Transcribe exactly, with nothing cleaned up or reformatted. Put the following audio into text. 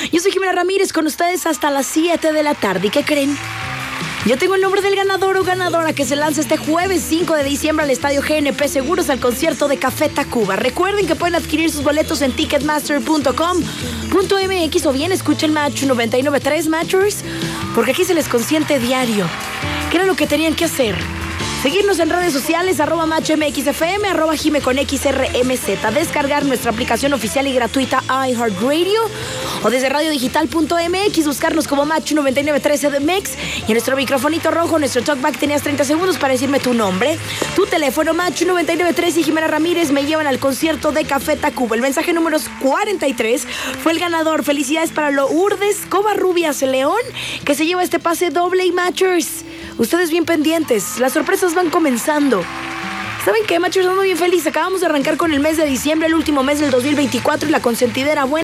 Yo soy Jimena Ramírez, con ustedes hasta las siete de la tarde. ¿Y qué creen? Yo tengo el nombre del ganador o ganadora que se lanza este jueves cinco de diciembre al Estadio G N P Seguros al concierto de Café Tacuba. Recuerden que pueden adquirir sus boletos en ticketmaster punto com punto m x o bien escuchen Match noventa y nueve punto tres Matchers, porque aquí se les consiente diario. ¿Qué era lo que tenían que hacer? Seguirnos en redes sociales, arroba MatchMXFM, arroba Jime con X R M Z. Descargar nuestra aplicación oficial y gratuita iHeartRadio o desde radio digital punto m x, buscarnos como Match noventa y nueve punto tres C D M X y en nuestro microfonito rojo, nuestro talkback, tenías treinta segundos para decirme tu nombre, tu teléfono. Match noventa y nueve punto tres y Jimena Ramírez me llevan al concierto de Café Tacuba. El mensaje número cuarenta y tres fue el ganador. Felicidades para Lourdes Covarrubias León, que se lleva este pase doble y Matchers. Ustedes bien pendientes, las sorpresas van comenzando. ¿Saben qué, Matchers? Ando bien feliz. Acabamos de arrancar con el mes de diciembre, el último mes del dos mil veinticuatro, y la consentidera buena